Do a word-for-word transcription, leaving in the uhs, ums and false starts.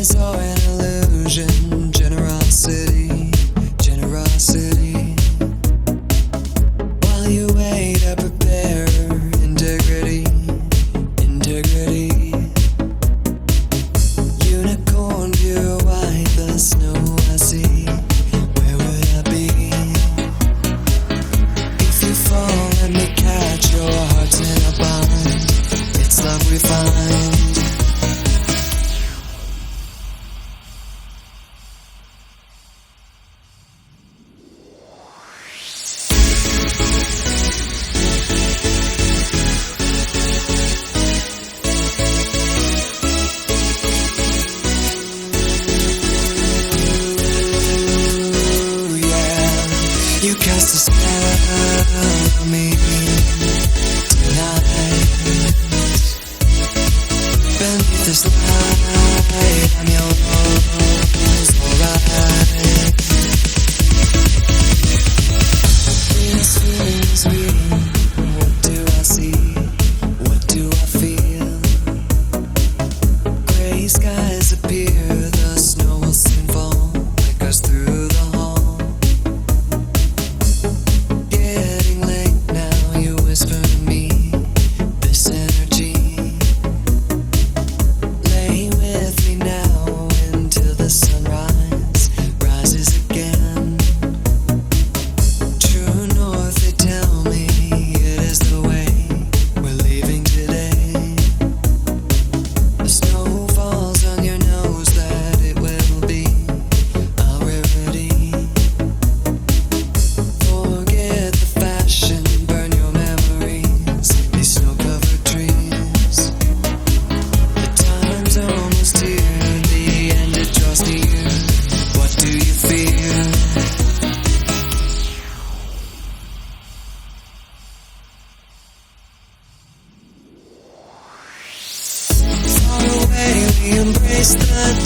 Skies are an illusion, generosity, generosity. While you wait, I prepare integrity, integrity. Unicorn, pure white, the snow I see. Where would I be? If you fall, let me catch your hearts in a bind. It's love we find. You cast a spell on me tonight. Beneath this light, I'm yours, alright. This feeling sweet. What do I see? What do I feel? Gray skies appear, the snow will soon fall, like us through the hall. Whisper to me this energy. Lay with me now until the sunrise rises again. True north, they tell me it is the way we're leaving today. The snow falls on your nose, that it will be a rarity. Forget the fashion, burn your memories, these snow-covered trees. The time's almost here, the end it draws near. What do you fear? Far away we embrace the